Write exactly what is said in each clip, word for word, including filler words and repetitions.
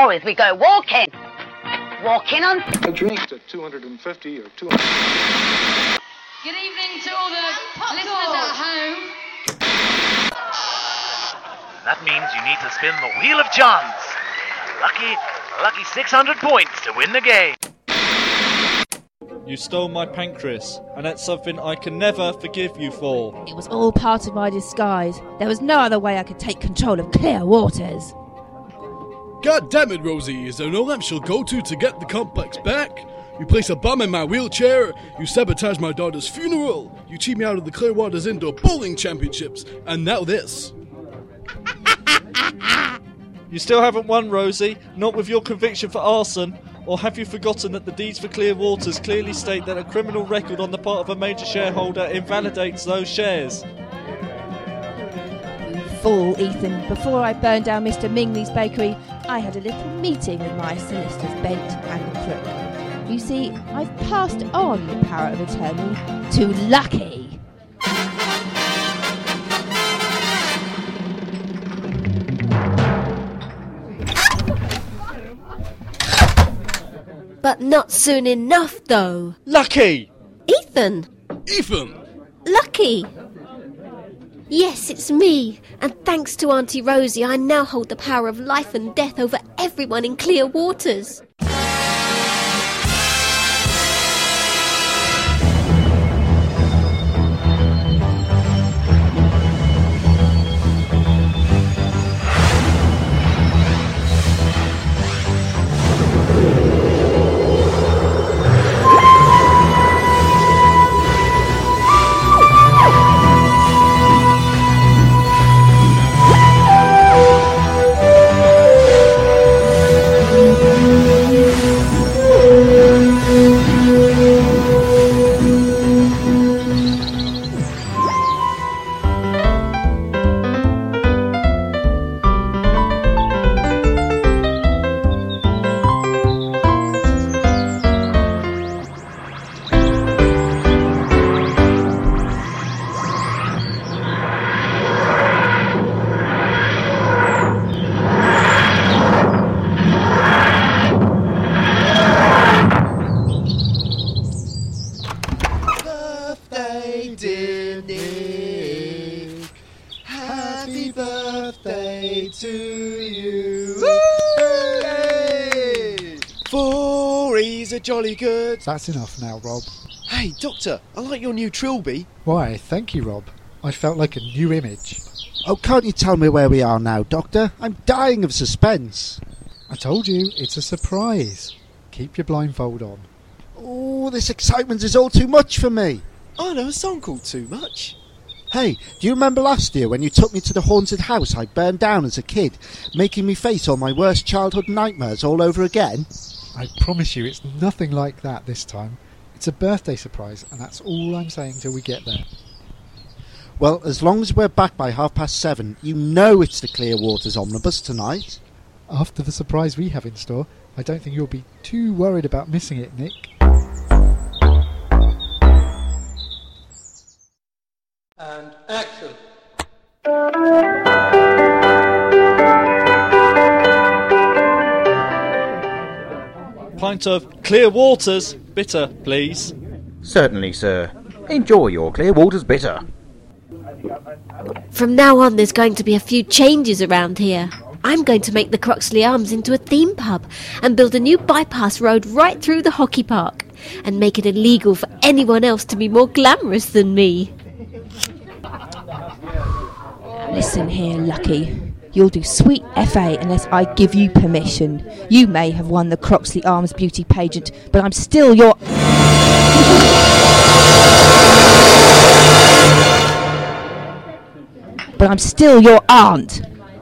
Or if we go walking. Walking on... A drink at two hundred fifty or two hundred... Good evening to all the listeners at home. That means you need to spin the Wheel of Chance. Lucky, lucky six hundred points to win the game. You stole my pancreas, and that's something I can never forgive you for. It was all part of my disguise. There was no other way I could take control of Clear Waters. God damn it, Rosie. Is there no lamp she'll go to to get the complex back? You place a bomb in my wheelchair, you sabotage my daughter's funeral, you cheat me out of the Clear Waters Indoor Bowling Championships, and now this. You still haven't won, Rosie, not with your conviction for arson. Or have you forgotten that the deeds for Clear Waters clearly state that a criminal record on the part of a major shareholder invalidates those shares? You fool, Ethan. Before I burned down Mister Mingley's bakery, I had a little meeting with my solicitors, Bent and Crook. You see, I've passed on the power of attorney to Lucky. But not soon enough, though. Lucky! Ethan! Ethan! Lucky! Yes, it's me. And thanks to Auntie Rosie, I now hold the power of life and death over everyone in Clear Waters. Jolly good. That's enough now, Rob. Hey, Doctor, I like your new trilby. Why, thank you, Rob. I felt like a new image. Oh, can't you tell me where we are now, Doctor? I'm dying of suspense. I told you, it's a surprise. Keep your blindfold on. Oh, this excitement is all too much for me. I know a song called Too Much. Hey, do you remember last year when you took me to the haunted house I burned down as a kid, making me face all my worst childhood nightmares all over again? I promise you it's nothing like that this time. It's a birthday surprise, and that's all I'm saying till we get there. Well, as long as we're back by half past seven, you know it's the Clear Waters Omnibus tonight. After the surprise we have in store, I don't think you'll be too worried about missing it, Nick. And action. Pint of Clear Waters bitter, please. Certainly, sir. Enjoy your Clear Waters bitter. From now on, there's going to be a few changes around here. I'm going to make the Croxley Arms into a theme pub and build a new bypass road right through the hockey park and make it illegal for anyone else to be more glamorous than me. Listen here, Lucky. You'll do sweet F A unless I give you permission. You may have won the Croxley Arms beauty pageant, but I'm still your... But I'm still your aunt.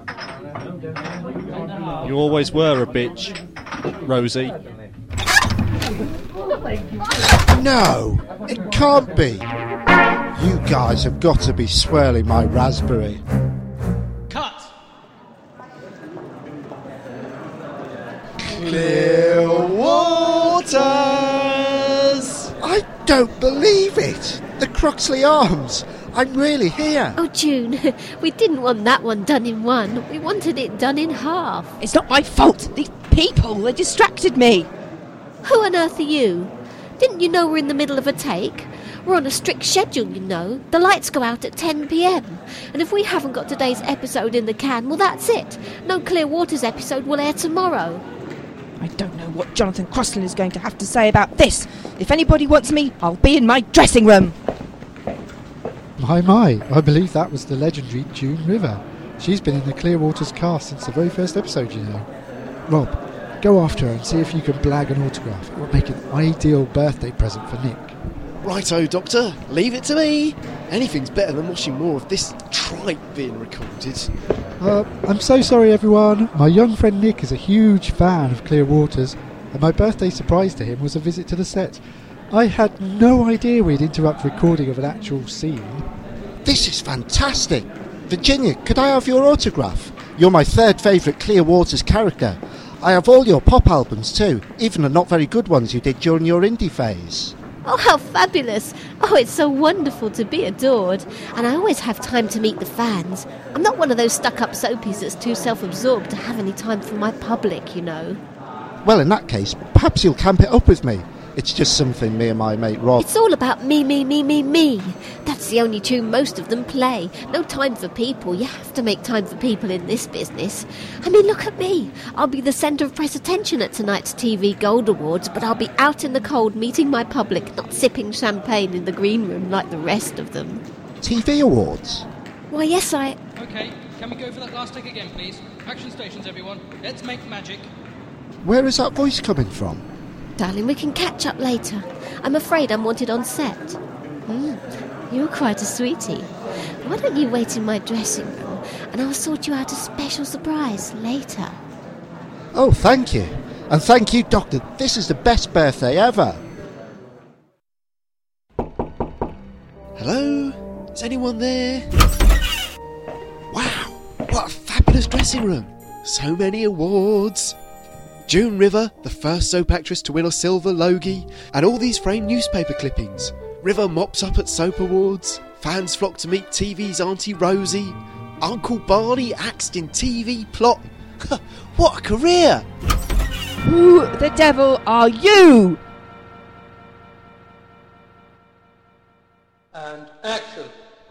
You always were a bitch, Rosie. No, it can't be. You guys have got to be swirling my raspberry. Cut! Clear Waters! I don't believe it! The Croxley Arms! I'm really here. Oh, June, we didn't want that one done in one. We wanted it done in half. It's not my fault. These people, they distracted me. Who on earth are you? Didn't you know we're in the middle of a take? We're on a strict schedule, you know. The lights go out at ten p.m. And if we haven't got today's episode in the can, well, that's it. No Clear Waters episode will air tomorrow. I don't know what Jonathan Crosland is going to have to say about this. If anybody wants me, I'll be in my dressing room. My, my, I believe that was the legendary June River. She's been in the Clear Waters cast since the very first episode, you know. Rob, go after her and see if you can blag an autograph. It would make an ideal birthday present for Nick. Righto, Doctor. Leave it to me. Anything's better than watching more of this tripe being recorded. Uh, I'm so sorry, everyone. My young friend Nick is a huge fan of Clear Waters, and my birthday surprise to him was a visit to the set. I had no idea we'd interrupt recording of an actual scene. This is fantastic. Virginia, could I have your autograph? You're my third favourite Clear Waters character. I have all your pop albums too, even the not very good ones you did during your indie phase. Oh, how fabulous. Oh, it's so wonderful to be adored. And I always have time to meet the fans. I'm not one of those stuck-up soapies that's too self-absorbed to have any time for my public, you know. Well, in that case, perhaps you'll camp it up with me. It's just something me and my mate Rob... It's all about me, me, me, me, me. That's the only tune most of them play. No time for people. You have to make time for people in this business. I mean, look at me. I'll be the centre of press attention at tonight's T V Gold Awards, but I'll be out in the cold meeting my public, not sipping champagne in the green room like the rest of them. T V Awards? Why, yes, I... OK, can we go for that last take again, please? Action stations, everyone. Let's make magic. Where is that voice coming from? Darling, we can catch up later. I'm afraid I'm wanted on set. Hmm, you're quite a sweetie. Why don't you wait in my dressing room and I'll sort you out a special surprise later. Oh, thank you. And thank you, Doctor. This is the best birthday ever. Hello? Is anyone there? Wow, what a fabulous dressing room. So many awards. June River, the first soap actress to win a silver Logie, and all these framed newspaper clippings. River mops up at soap awards, fans flock to meet T V's Auntie Rosie, Uncle Barney axed in T V plot. What a career! Who the devil are you? And action.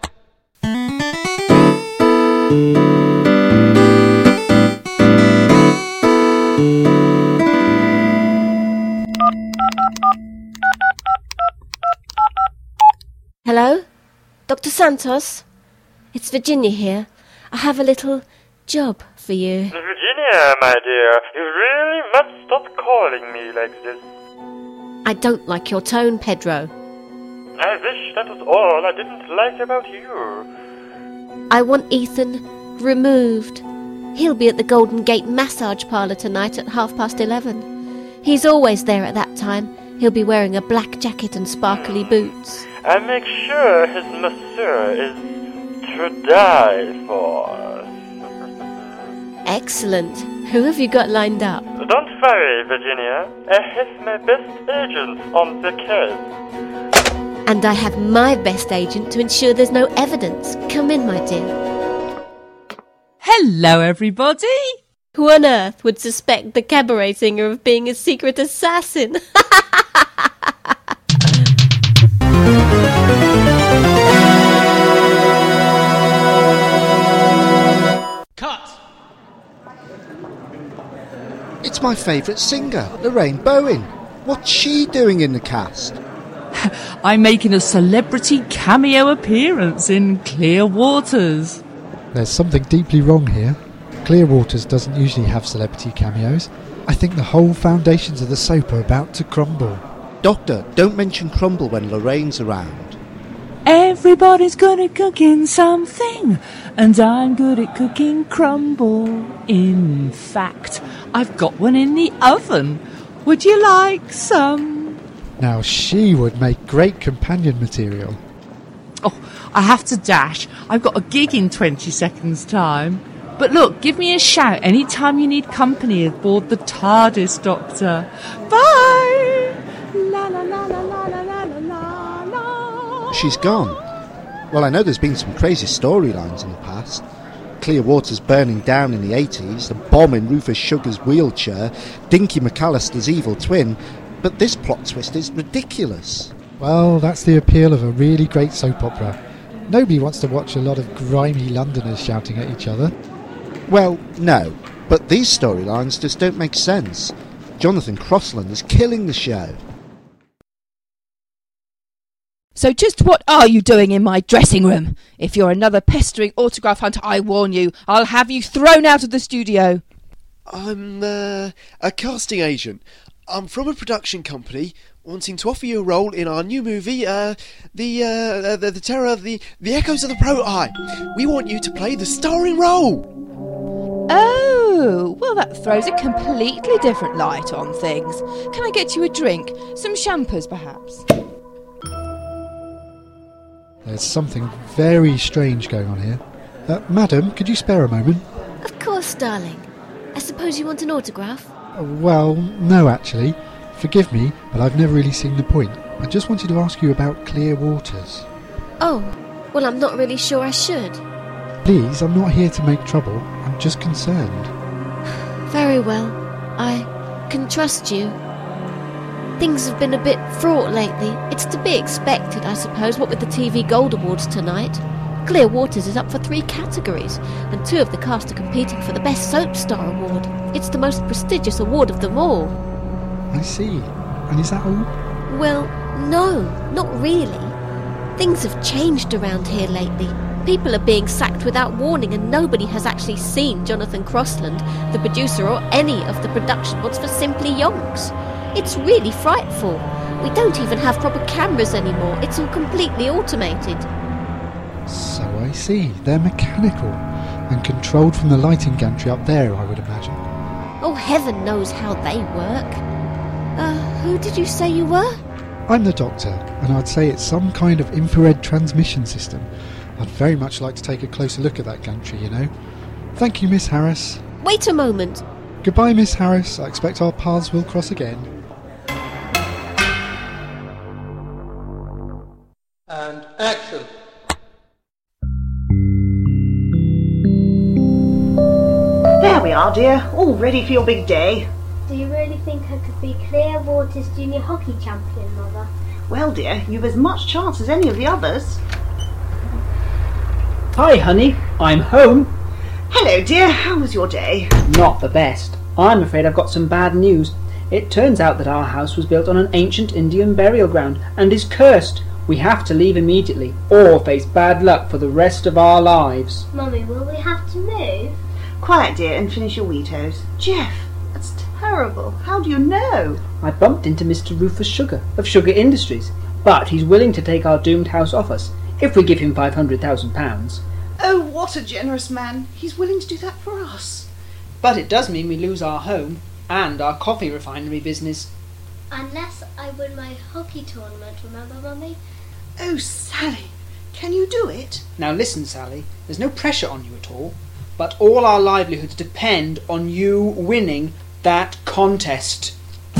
Hello? Doctor Santos? It's Virginia here. I have a little job for you. Virginia, my dear, you really must stop calling me like this. I don't like your tone, Pedro. I wish that was all I didn't like about you. I want Ethan removed. He'll be at the Golden Gate massage parlour tonight at half past eleven. He's always there at that time. He'll be wearing a black jacket and sparkly boots. I make sure his masseur is to die for. Excellent. Who have you got lined up? Don't worry, Virginia. I have my best agent on the case. And I have my best agent to ensure there's no evidence. Come in, my dear. Hello, everybody. Who on earth would suspect the cabaret singer of being a secret assassin? Cut! It's my favourite singer, Lorraine Bowen. What's she doing in the cast? I'm making a celebrity cameo appearance in Clear Waters. There's something deeply wrong here. Clear Waters doesn't usually have celebrity cameos. I think the whole foundations of the soap are about to crumble. Doctor, don't mention crumble when Lorraine's around. Everybody's good at cooking something, and I'm good at cooking crumble. In fact, I've got one in the oven. Would you like some? Now she would make great companion material. Oh, I have to dash. I've got a gig in twenty seconds' time. But look, give me a shout any time you need company aboard the TARDIS, Doctor. Bye! La la la la la la la la la. She's gone. Well, I know there's been some crazy storylines in the past. Clearwater's burning down in the eighties, a bomb in Rufus Sugar's wheelchair, Dinky McAllister's evil twin, but this plot twist is ridiculous. Well, that's the appeal of a really great soap opera. Nobody wants to watch a lot of grimy Londoners shouting at each other. Well, no, but these storylines just don't make sense. Jonathan Crossland is killing the show. So just what are you doing in my dressing room? If you're another pestering autograph hunter, I warn you, I'll have you thrown out of the studio. I'm uh, a casting agent. I'm from a production company wanting to offer you a role in our new movie, uh, the, uh, the the terror of the the echoes of the Pro-Eye. We want you to play the starring role. Oh, well that throws a completely different light on things. Can I get you a drink? Some champers, perhaps? There's something very strange going on here. Uh, madam, could you spare a moment? Of course, darling. I suppose you want an autograph? Uh, well, no actually. Forgive me, but I've never really seen the point. I just wanted to ask you about Clear Waters. Oh, well I'm not really sure I should. Please, I'm not here to make trouble. I'm just concerned. Very well. I can trust you. Things have been a bit fraught lately. It's to be expected, I suppose, what with the T V Gold Awards tonight. Clear Waters is up for three categories, and two of the cast are competing for the Best Soap Star Award. It's the most prestigious award of them all. I see. And is that all? Well, no, not really. Things have changed around here lately. People are being sacked without warning, and nobody has actually seen Jonathan Crossland, the producer, or any of the production ones for simply yonks. It's really frightful. We don't even have proper cameras anymore. It's all completely automated. So I see. They're mechanical and controlled from the lighting gantry up there, I would imagine. Oh, heaven knows how they work. Uh, who did you say you were? I'm the doctor, and I'd say it's some kind of infrared transmission system. I'd very much like to take a closer look at that gantry, you know. Thank you, Miss Harris. Wait a moment. Goodbye, Miss Harris. I expect our paths will cross again. And action. There we are, dear. All ready for your big day. Do you really think I could be Clear Waters Junior Hockey Champion, Mother? Well, dear, you've as much chance as any of the others. Hi, honey. I'm home. Hello, dear. How was your day? Not the best. I'm afraid I've got some bad news. It turns out that our house was built on an ancient Indian burial ground and is cursed. We have to leave immediately or face bad luck for the rest of our lives. Mummy, will we have to move? Quiet, dear, and finish your Wheatos. Jeff, that's terrible. How do you know? I bumped into Mister Rufus Sugar of Sugar Industries, but he's willing to take our doomed house off us if we give him five hundred thousand pounds. Oh, what a generous man. He's willing to do that for us. But it does mean we lose our home and our coffee refinery business. Unless I win my hockey tournament, remember, Mummy? Oh, Sally, can you do it? Now listen, Sally, there's no pressure on you at all, but all our livelihoods depend on you winning that contest.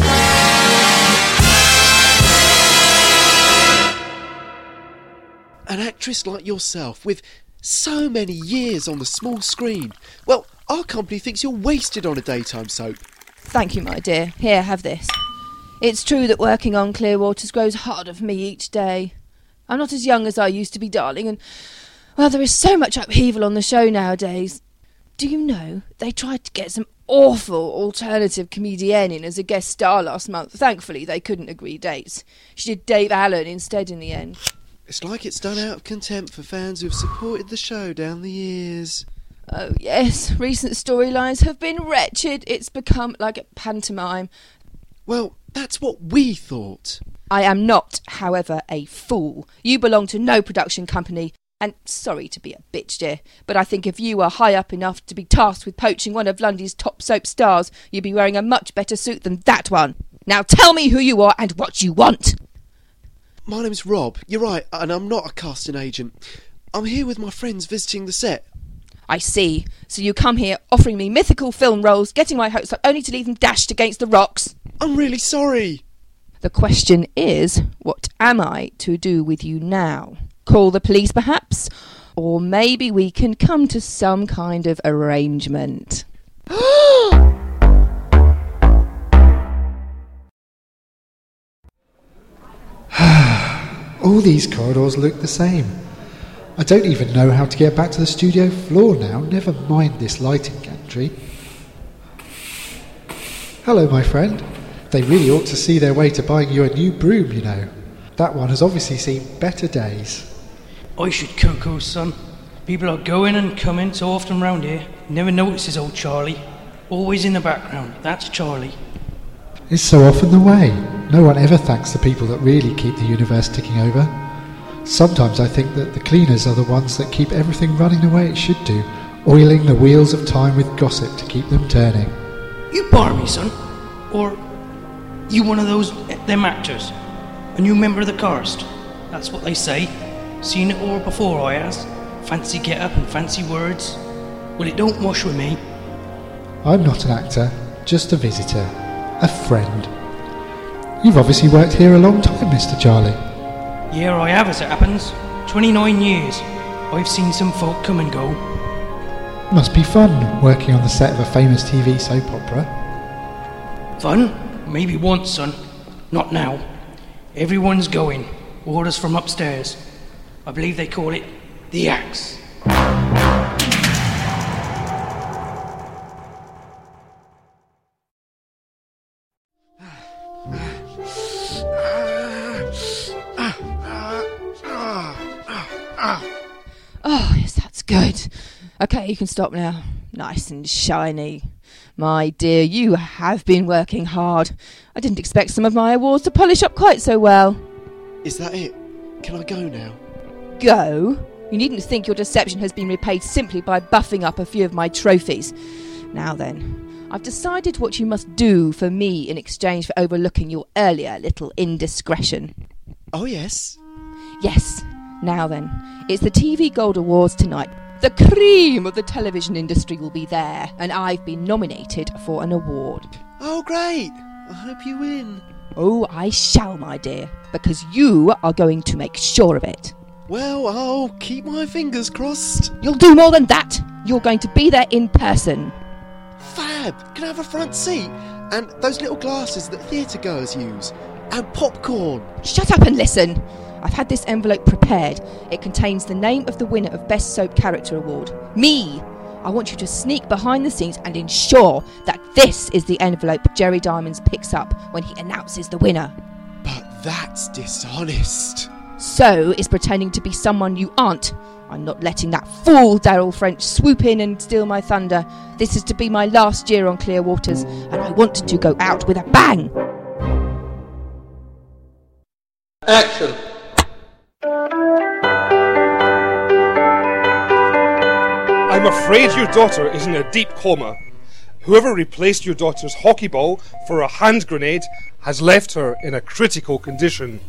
An actress like yourself, with so many years on the small screen. Well, our company thinks you're wasted on a daytime soap. Thank you, my dear. Here, have this. It's true that working on Clear Waters grows harder for me each day. I'm not as young as I used to be, darling, and, well, there is so much upheaval on the show nowadays. Do you know, they tried to get some awful alternative comedienne in as a guest star last month. Thankfully, they couldn't agree dates. She did Dave Allen instead in the end. It's like it's done out of contempt for fans who've supported the show down the years. Oh, yes, recent storylines have been wretched. It's become like a pantomime. Well, that's what we thought. I am not, however, a fool. You belong to no production company, and sorry to be a bitch, dear, but I think if you were high up enough to be tasked with poaching one of Lundy's top soap stars, you'd be wearing a much better suit than that one. Now tell me who you are and what you want. My name's Rob. You're right, and I'm not a casting agent. I'm here with my friends visiting the set. I see. So you come here offering me mythical film roles, getting my hopes up, only to leave them dashed against the rocks. I'm really sorry. The question is, what am I to do with you now? call the police perhaps? Or maybe we can come to some kind of arrangement. All these corridors look the same. I don't even know how to get back to the studio floor now, never mind this lighting gantry. Hello, my friend. They really ought to see their way to buying you a new broom, you know. That one has obviously seen better days. I should cuckoo, son. People are going and coming so often round here. Never notices old Charlie. Always in the background. That's Charlie. It's so often the way. No one ever thanks the people that really keep the universe ticking over. Sometimes I think that the cleaners are the ones that keep everything running the way it should do, oiling the wheels of time with gossip to keep them turning. You bar me, son? Or you one of those, them actors? A new member of the cast? That's what they say. Seen it all before, I has. Fancy get-up and fancy words. Well, it don't wash with me. I'm not an actor, just a visitor. A friend. You've obviously worked here a long time, Mister Charlie. Yeah, I have, as it happens. twenty-nine years. I've seen some folk come and go. Must be fun, working on the set of a famous T V soap opera. Fun? Maybe once, son. Not now. Everyone's going. Orders from upstairs. I believe they call it the axe. Oh, yes, that's good. Okay, you can stop now. Nice and shiny. My dear, you have been working hard. I didn't expect some of my awards to polish up quite so well. Is that it? Can I go now? Go? You needn't think your deception has been repaid simply by buffing up a few of my trophies. Now then, I've decided what you must do for me in exchange for overlooking your earlier little indiscretion. Oh, yes? Yes. Now then, it's the T V Gold Awards tonight. The cream of the television industry will be there, and I've been nominated for an award. Oh, great! I hope you win. Oh, I shall, my dear, because you are going to make sure of it. Well, I'll keep my fingers crossed. You'll do more than that. You're going to be there in person. Fab! Can I have a front seat? And those little glasses that theatre goers use. And popcorn. Shut up and listen. I've had this envelope prepared. It contains the name of the winner of Best Soap Character Award. Me! I want you to sneak behind the scenes and ensure that this is the envelope Jerry Diamonds picks up when he announces the winner. But that's dishonest. So is pretending to be someone you aren't. I'm not letting that fool Daryl French swoop in and steal my thunder. This is to be my last year on Clear Waters, and I want to go out with a bang. Action. I'm afraid your daughter is in a deep coma. Whoever replaced your daughter's hockey ball for a hand grenade has left her in a critical condition.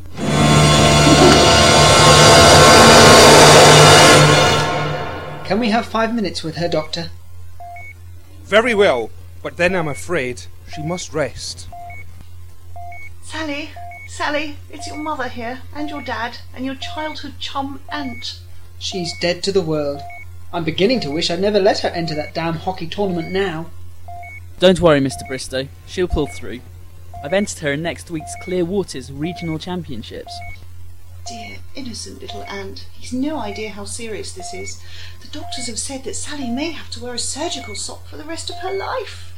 Can we have five minutes with her, Doctor? Very well, but then I'm afraid she must rest. Sally, Sally, it's your mother here, and your dad, and your childhood chum, Aunt. She's dead to the world. I'm beginning to wish I'd never let her enter that damn hockey tournament now. Don't worry, Mister Bristow. She'll pull through. I've entered her in next week's Clear Waters Regional Championships. Dear, innocent little Aunt. He's no idea how serious this is. The doctors have said that Sally may have to wear a surgical sock for the rest of her life.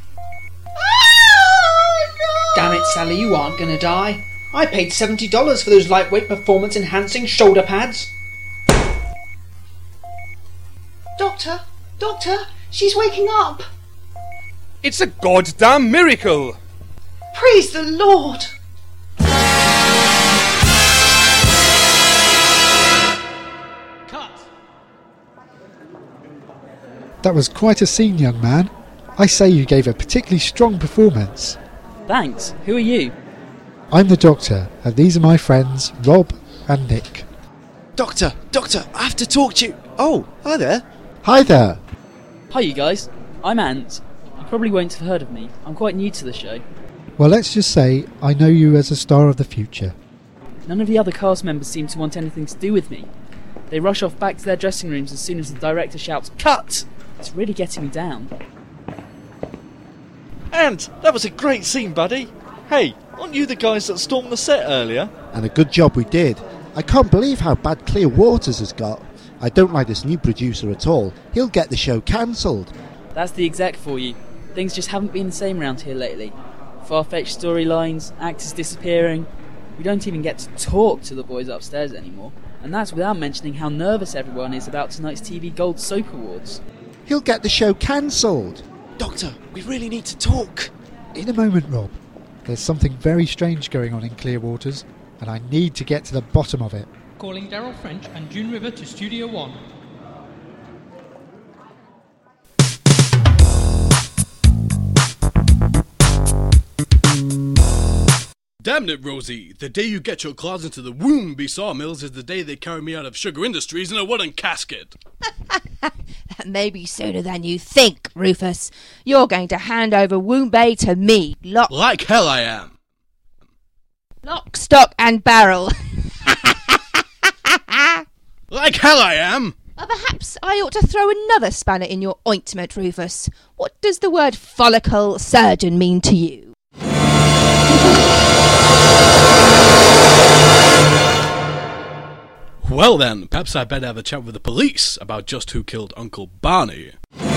Oh, no! Damn it, Sally, you aren't going to die. I paid seventy dollars for those lightweight performance-enhancing shoulder pads. Doctor, Doctor, she's waking up. It's a goddamn miracle! Praise the Lord! That was quite a scene, young man. I say you gave a particularly strong performance. Thanks. Who are you? I'm the Doctor, and these are my friends, Rob and Nick. Doctor, Doctor, I have to talk to you. Oh, hi there. Hi there. Hi, you guys. I'm Ant. You probably won't have heard of me. I'm quite new to the show. Well, let's just say I know you as a star of the future. None of the other cast members seem to want anything to do with me. They rush off back to their dressing rooms as soon as the director shouts, "Cut!" It's really getting me down. And that was a great scene, buddy. Hey, aren't you the guys that stormed the set earlier? And a good job we did. I can't believe how bad Clear Waters has got. I don't like this new producer at all. He'll get the show cancelled. That's the exec for you. Things just haven't been the same around here lately. Far-fetched storylines, actors disappearing. We don't even get to talk to the boys upstairs anymore. And that's without mentioning how nervous everyone is about tonight's T V Gold Soap Awards. He'll get the show cancelled. Doctor, we really need to talk. In a moment, Rob. There's something very strange going on in Clear Waters, and I need to get to the bottom of it. Calling Daryl French and June River to Studio One. Damn it, Rosie. The day you get your claws into the Woomby sawmills is the day they carry me out of Sugar Industries in a wooden casket. That may be sooner than you think, Rufus. You're going to hand over Woombay to me. Lock, Like hell I am. lock, stock and barrel. Like hell I am. Or perhaps I ought to throw another spanner in your ointment, Rufus. What does the word follicle surgeon mean to you? Well then, perhaps I'd better have a chat with the police about just who killed Uncle Barney.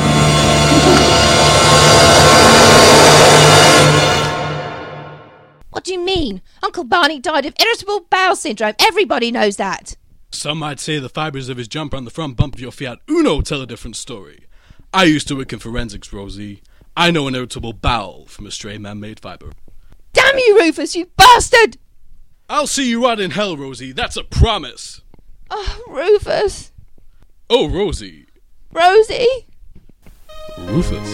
What do you mean? Uncle Barney died of irritable bowel syndrome. Everybody knows that. Some might say the fibres of his jumper on the front bump of your Fiat Uno tell a different story. I used to work in forensics, Rosie. I know an irritable bowel from a stray man-made fibre. Damn you, Rufus, you bastard! I'll see you out in hell, Rosie. That's a promise. Oh, Rufus. Oh, Rosie. Rosie? Rufus.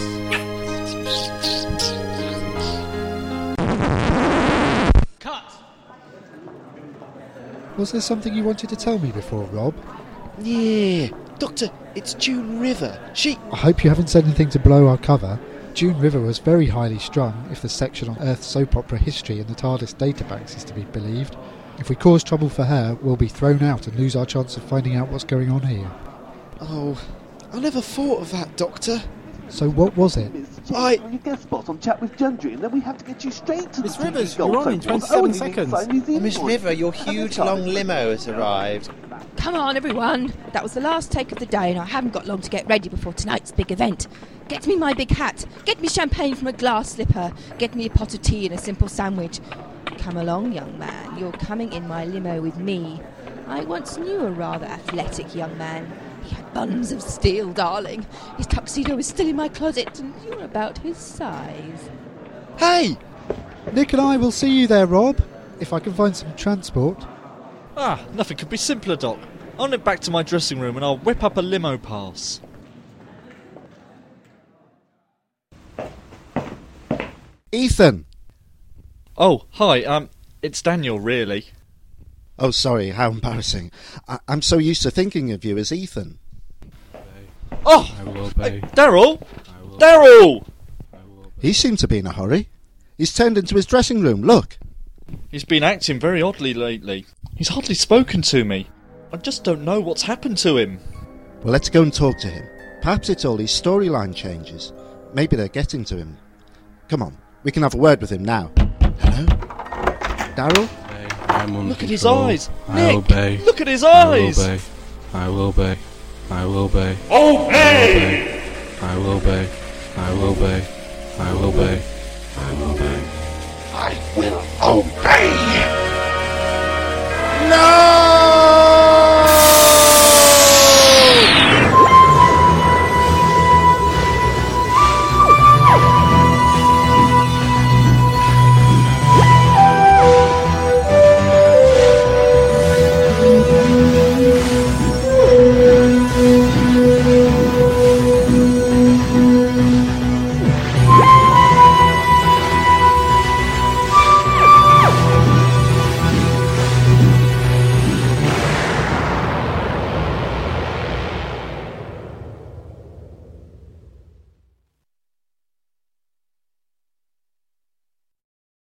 Cut! Was there something you wanted to tell me before, Rob? Yeah, Doctor, it's June River. She... I hope you haven't said anything to blow our cover. June River was very highly strung, if the section on Earth's soap opera history in the TARDIS databanks is to be believed. If we cause trouble for her, we'll be thrown out and lose our chance of finding out what's going on here. Oh, I never thought of that, Doctor. So what was it? I... You guest spot on Chat with Gendry, and then we have to get you straight to Miss the Rivers, Gold you're on in Soap Awards. twenty-seven Oh, and you seconds. need to sign these Miss invoices. River, your huge long limo has arrived. Come on, everyone. That was the last take of the day, and I haven't got long to get ready before tonight's big event. Get me my big hat. Get me champagne from a glass slipper. Get me a pot of tea and a simple sandwich. Come along, young man. You're coming in my limo with me. I once knew a rather athletic young man. He had buns of steel, darling. His tuxedo is still in my closet, and you're about his size. Hey! Nick and I will see you there, Rob, if I can find some transport. Ah, nothing could be simpler, Doc. I'll nip back to my dressing room and I'll whip up a limo pass. Ethan! Oh, hi, um, it's Daniel, really. Oh, sorry, how embarrassing. I- I'm so used to thinking of you as Ethan. Oh! I will uh, Daryl! Daryl! He seemed to be in a hurry. He's turned into his dressing room, look. He's been acting very oddly lately. He's hardly spoken to me. I just don't know what's happened to him. Well, let's go and talk to him. Perhaps it's all his storyline changes. Maybe they're getting to him. Come on, we can have a word with him now. Hello? Daryl? I'm on Look at his control. eyes! I Nick! obey. Look at his eyes! I will obey. I will obey. Obey! I will obey. I will obey. I will obey. I will obey. I will obey. No!